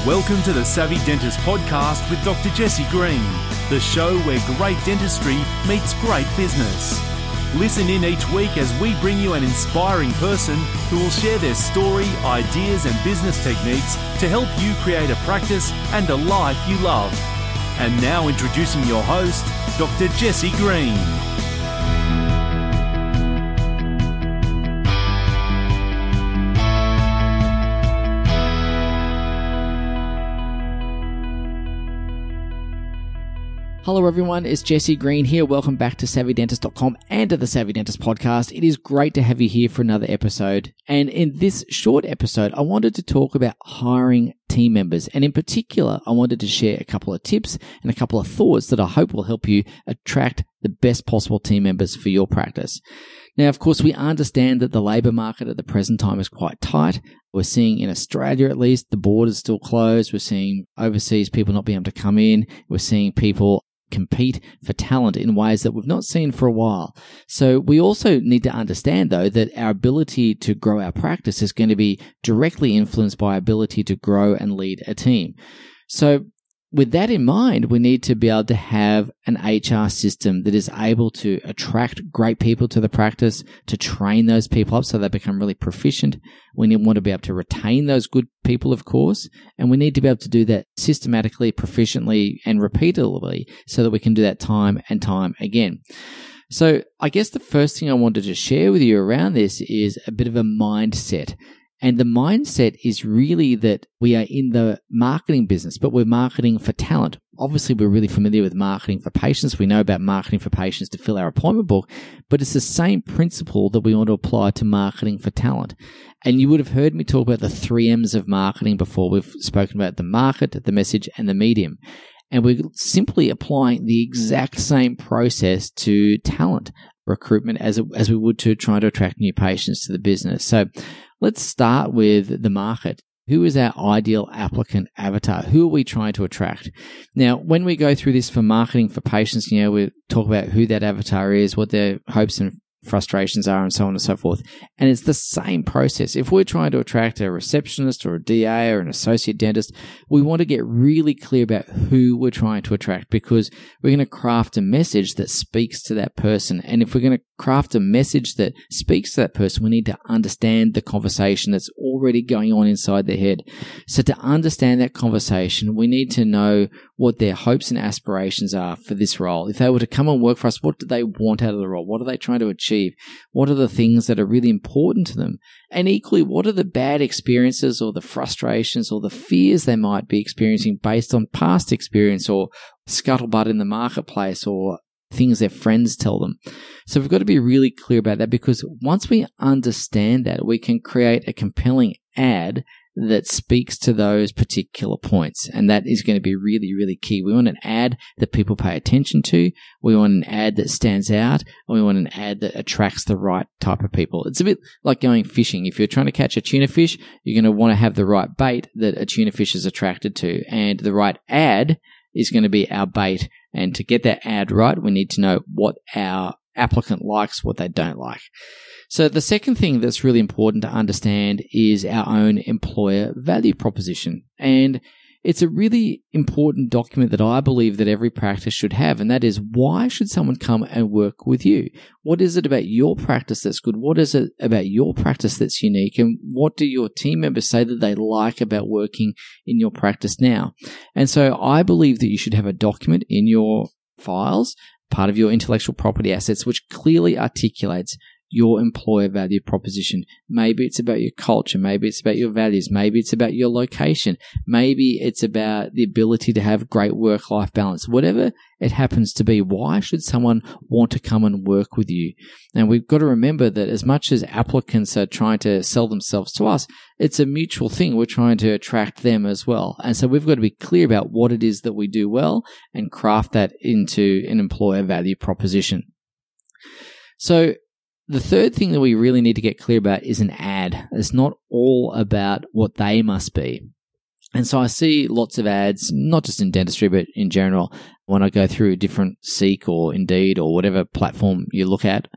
Welcome to the Savvy Dentist Podcast with Dr. Jesse Green, the show where great dentistry meets great business. Listen in each week as we bring you an inspiring person who will share their story, ideas and business techniques to help you create a practice and a life you love. And now introducing your host, Dr. Jesse Green. Hello everyone, it's Jesse Green here. Welcome back to SavvyDentist.com and to the Savvy Dentist Podcast. It is great to have you here for another episode. And in this short episode, I wanted to talk about hiring team members. And in particular, I wanted to share a couple of tips and a couple of thoughts that I hope will help you attract the best possible team members for your practice. Now, of course, we understand that the labour market at the present time is quite tight. We're seeing in Australia, at least, the borders still closed. We're seeing overseas people not being able to come in. We're seeing people compete for talent in ways that we've not seen for a while. So we also need to understand, though, that our ability to grow our practice is going to be directly influenced by our ability to grow and lead a team. So with that in mind, we need to be able to have an HR system that is able to attract great people to the practice, to train those people up so they become really proficient. We want to be able to retain those good people, of course, and we need to be able to do that systematically, proficiently, and repeatedly so that we can do that time and time again. So I guess the first thing I wanted to share with you around this is a bit of a mindset. And the mindset is really that we are in the marketing business, but we're marketing for talent. Obviously, we're really familiar with marketing for patients. We know about marketing for patients to fill our appointment book, but it's the same principle that we want to apply to marketing for talent. And you would have heard me talk about the 3 M's of marketing before. We've spoken about the market, the message, and the medium. And we're simply applying the exact same process to talent recruitment as we would to trying to attract new patients to the business. So let's start with the market. Who is our ideal applicant avatar? Who are we trying to attract? Now, when we go through this for marketing for patients, we talk about who that avatar is, what their hopes and frustrations are, and so on and so forth. And it's the same process. If we're trying to attract a receptionist or a DA or an associate dentist, we want to get really clear about who we're trying to attract, because we're going to craft a message that speaks to that person. And if we're going to craft a message that speaks to that person, we need to understand the conversation that's already going on inside their head. So to understand that conversation, we need to know what their hopes and aspirations are for this role. If they were to come and work for us, what do they want out of the role? What are they trying to achieve? What are the things that are really important to them? And equally, what are the bad experiences or the frustrations or the fears they might be experiencing based on past experience or scuttlebutt in the marketplace or things their friends tell them? So we've got to be really clear about that, because once we understand that, we can create a compelling ad that speaks to those particular points. And that is going to be really, really key. We want an ad that people pay attention to. We want an ad that stands out. And we want an ad that attracts the right type of people. It's a bit like going fishing. If you're trying to catch a tuna fish, you're going to want to have the right bait that a tuna fish is attracted to. And the right ad is going to be our bait. And to get that ad right, we need to know what our applicant likes, what they don't like. So the second thing that's really important to understand is our own employer value proposition. And it's a really important document that I believe that every practice should have, and that is, why should someone come and work with you? What is it about your practice that's good? What is it about your practice that's unique? And what do your team members say that they like about working in your practice now? And so I believe that you should have a document in your files, part of your intellectual property assets, which clearly articulates your employer value proposition. Maybe it's about your culture. Maybe it's about your values. Maybe it's about your location. Maybe it's about the ability to have great work-life balance. Whatever it happens to be, why should someone want to come and work with you? And we've got to remember that as much as applicants are trying to sell themselves to us, it's a mutual thing. We're trying to attract them as well. And so we've got to be clear about what it is that we do well and craft that into an employer value proposition. So the third thing that we really need to get clear about is an ad. It's not all about what they must be. And so I see lots of ads, not just in dentistry, but in general, when I go through different Seek or Indeed or whatever platform you look at.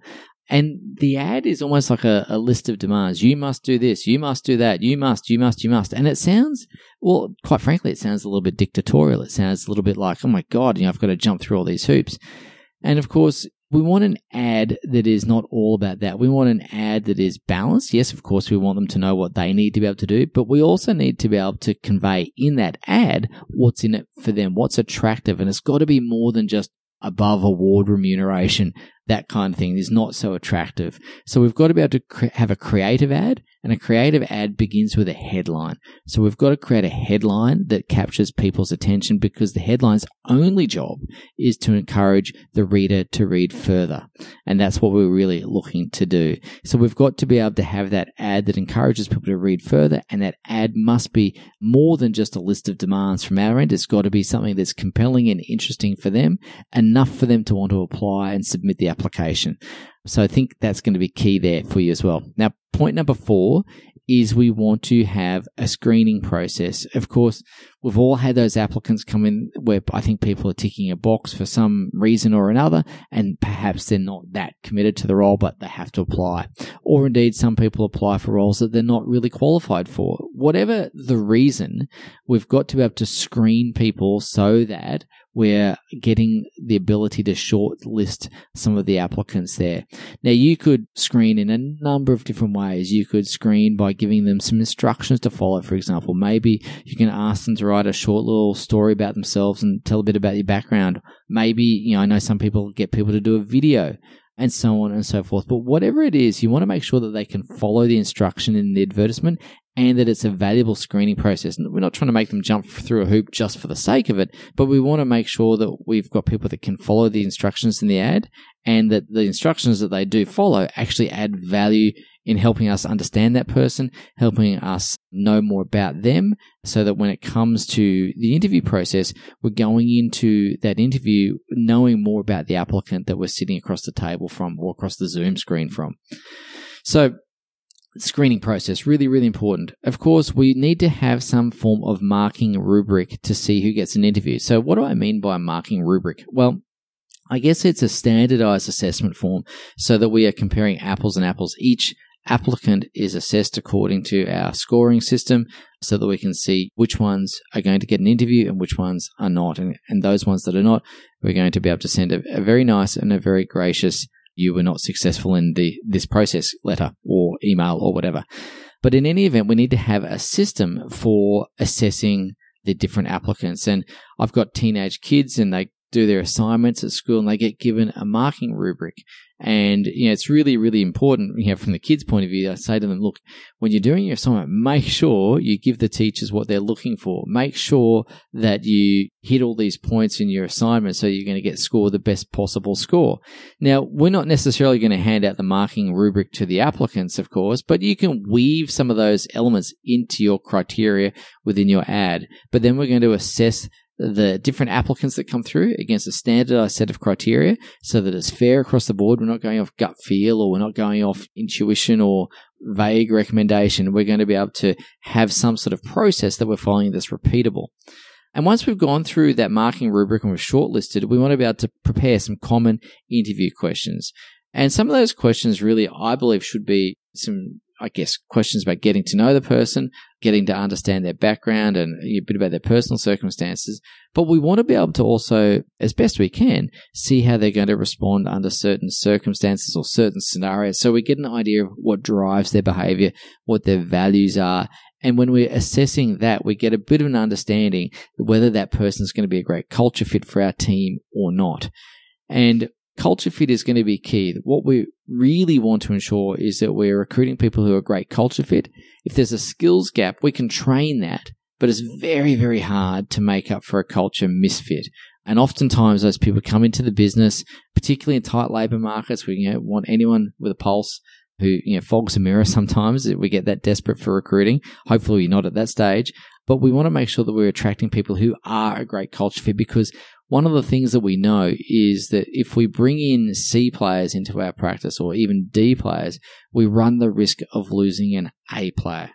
And the ad is almost like a list of demands. You must do this. You must do that. You must. And it sounds, well, quite frankly, it sounds a little bit dictatorial. It sounds a little bit like, oh my God, I've got to jump through all these hoops. And of course, we want an ad that is not all about that. We want an ad that is balanced. Yes, of course, we want them to know what they need to be able to do, but we also need to be able to convey in that ad what's in it for them, what's attractive. And it's got to be more than just above award remuneration. That kind of thing is not so attractive. So we've got to be able to have a creative ad, and a creative ad begins with a headline. So we've got to create a headline that captures people's attention, because the headline's only job is to encourage the reader to read further. And that's what we're really looking to do. So we've got to be able to have that ad that encourages people to read further, and that ad must be more than just a list of demands from our end. It's got to be something that's compelling and interesting for them, enough for them to want to apply and submit the application. So I think that's going to be key there for you as well. Now, point number 4 is we want to have a screening process. Of course, we've all had those applicants come in where I think people are ticking a box for some reason or another, and perhaps they're not that committed to the role, but they have to apply. Or indeed, some people apply for roles that they're not really qualified for. Whatever the reason, we've got to be able to screen people so that we're getting the ability to shortlist some of the applicants there. Now, you could screen in a number of different ways. You could screen by giving them some instructions to follow, for example. Maybe you can ask them to write a short little story about themselves and tell a bit about your background. Maybe, I know some people get people to do a video, and so on and so forth. But whatever it is, you want to make sure that they can follow the instruction in the advertisement, and that it's a valuable screening process. We're not trying to make them jump through a hoop just for the sake of it, but we want to make sure that we've got people that can follow the instructions in the ad, and that the instructions that they do follow actually add value in helping us understand that person, helping us know more about them, so that when it comes to the interview process, we're going into that interview knowing more about the applicant that we're sitting across the table from, or across the Zoom screen from. So, screening process, really, really important. Of course, we need to have some form of marking rubric to see who gets an interview. So what do I mean by a marking rubric? Well, I guess it's a standardized assessment form so that we are comparing apples and apples. Each applicant is assessed according to our scoring system so that we can see which ones are going to get an interview and which ones are not. And those ones that are not, we're going to be able to send a very nice and a very gracious "you were not successful in this process" letter or email or whatever. But in any event, we need to have a system for assessing the different applicants. And I've got teenage kids, and they do their assignments at school, and they get given a marking rubric. And, it's really, really important, from the kids' point of view. I say to them, look, when you're doing your assignment, make sure you give the teachers what they're looking for. Make sure that you hit all these points in your assignment so you're going to get scored the best possible score. Now, we're not necessarily going to hand out the marking rubric to the applicants, of course, but you can weave some of those elements into your criteria within your ad. But then we're going to assess the different applicants that come through against a standardized set of criteria so that it's fair across the board. We're not going off gut feel, or we're not going off intuition or vague recommendation. We're going to be able to have some sort of process that we're following that's repeatable. And once we've gone through that marking rubric and we've shortlisted, we want to be able to prepare some common interview questions. And some of those questions really, I believe, should be some, questions about getting to know the person, getting to understand their background and a bit about their personal circumstances. But we want to be able to also, as best we can, see how they're going to respond under certain circumstances or certain scenarios. So we get an idea of what drives their behavior, what their values are. And when we're assessing that, we get a bit of an understanding whether that person's going to be a great culture fit for our team or not. And culture fit is going to be key. What we really want to ensure is that we're recruiting people who are great culture fit. If there's a skills gap, we can train that, but it's very, very hard to make up for a culture misfit. And oftentimes those people come into the business, particularly in tight labor markets, we want anyone with a pulse who fogs a mirror sometimes. We get that desperate for recruiting. Hopefully you're not at that stage. But we want to make sure that we're attracting people who are a great culture fit, because one of the things that we know is that if we bring in C players into our practice, or even D players, we run the risk of losing an A player.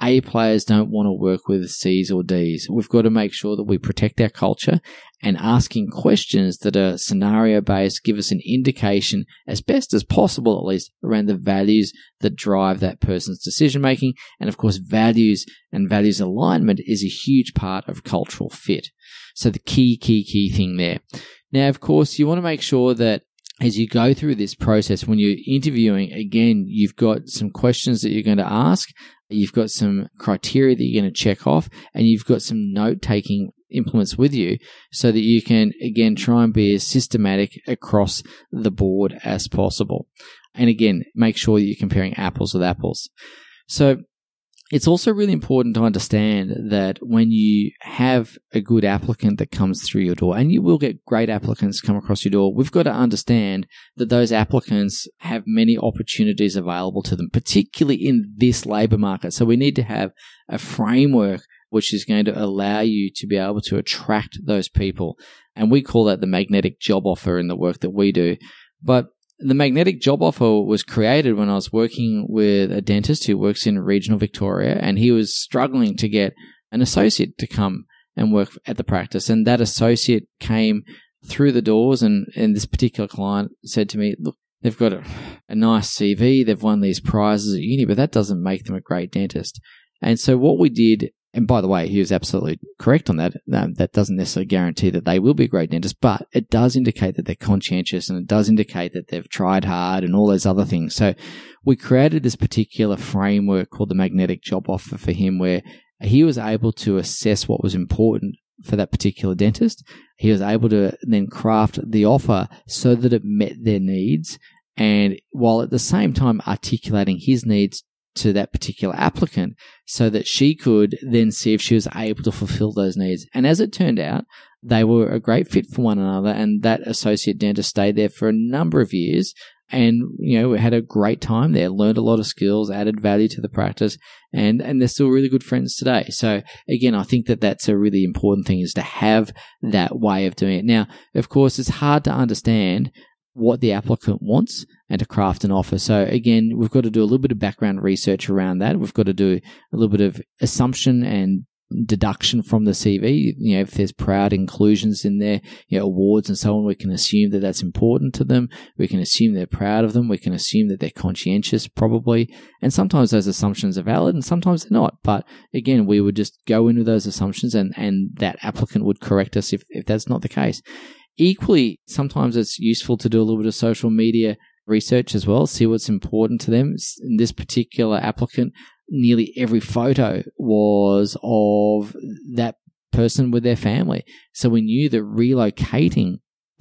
A players don't want to work with C's or D's. We've got to make sure that we protect our culture, and asking questions that are scenario-based give us an indication, as best as possible at least, around the values that drive that person's decision-making. And of course, values and values alignment is a huge part of cultural fit. So the key thing there. Now, of course, you want to make sure that as you go through this process, when you're interviewing, again, you've got some questions that you're going to ask, you've got some criteria that you're going to check off, and you've got some note-taking implements with you so that you can, again, try and be as systematic across the board as possible. And again, make sure that you're comparing apples with apples. So it's also really important to understand that when you have a good applicant that comes through your door, and you will get great applicants come across your door, we've got to understand that those applicants have many opportunities available to them, particularly in this labour market. So we need to have a framework which is going to allow you to be able to attract those people. And we call that the magnetic job offer in the work that we do. But the magnetic job offer was created when I was working with a dentist who works in regional Victoria, and he was struggling to get an associate to come and work at the practice. And that associate came through the doors, and this particular client said to me, look, they've got a nice CV, they've won these prizes at uni, but that doesn't make them a great dentist. And so what we did, and by the way, he was absolutely correct on that. That doesn't necessarily guarantee that they will be a great dentist, but it does indicate that they're conscientious, and it does indicate that they've tried hard and all those other things. So we created this particular framework called the magnetic job offer for him, where he was able to assess what was important for that particular dentist. He was able to then craft the offer so that it met their needs, and while at the same time articulating his needs to that particular applicant so that she could then see if she was able to fulfill those needs. And as it turned out, they were a great fit for one another, and that associate dentist stayed there for a number of years and, we had a great time there, learned a lot of skills, added value to the practice, and they're still really good friends today. So again, I think that that's a really important thing, is to have that way of doing it. Now, of course, it's hard to understand what the applicant wants and to craft an offer. So again, we've got to do a little bit of background research around that. We've got to do a little bit of assumption and deduction from the CV. If there's proud inclusions in there, awards and so on, we can assume that that's important to them. We can assume they're proud of them. We can assume that they're conscientious, probably. And sometimes those assumptions are valid and sometimes they're not. But again, we would just go into those assumptions and that applicant would correct us if that's not the case. Equally, sometimes it's useful to do a little bit of social media research as well, see what's important to them. In this particular applicant, nearly every photo was of that person with their family. So we knew that relocating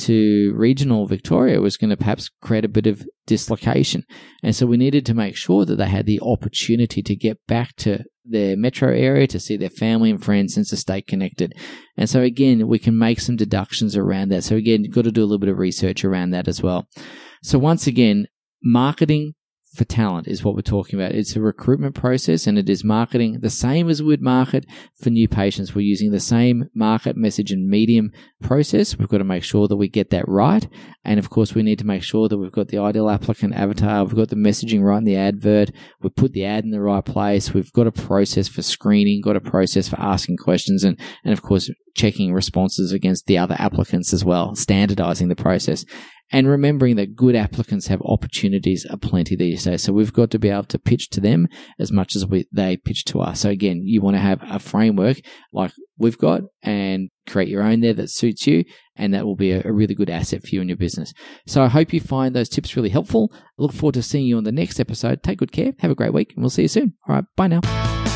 to regional Victoria was going to perhaps create a bit of dislocation. And so we needed to make sure that they had the opportunity to get back to their metro area, to see their family and friends, and to stay connected. And so again, we can make some deductions around that. So again, you've got to do a little bit of research around that as well. So once again, marketing for talent is what we're talking about. It's a recruitment process, and it is marketing the same as we'd market for new patients. We're using the same market, message, and medium process. We've got to make sure that we get that right. And of course, we need to make sure that we've got the ideal applicant avatar. We've got the messaging right in the advert. We put the ad in the right place. We've got a process for screening, got a process for asking questions, and of course, checking responses against the other applicants as well, standardizing the process. And remembering that good applicants have opportunities aplenty these days. So we've got to be able to pitch to them as much as they pitch to us. So again, you want to have a framework like we've got and create your own there that suits you. And that will be a really good asset for you and your business. So I hope you find those tips really helpful. I look forward to seeing you on the next episode. Take good care. Have a great week, and we'll see you soon. All right. Bye now.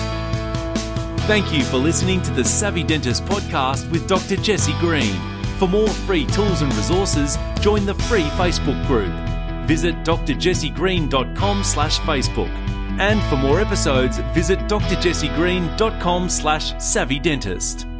Thank you for listening to the Savvy Dentist podcast with Dr. Jesse Green. For more free tools and resources, join the free Facebook group. Visit drjessegreen.com/Facebook. And for more episodes, visit drjessegreen.com/savvydentist.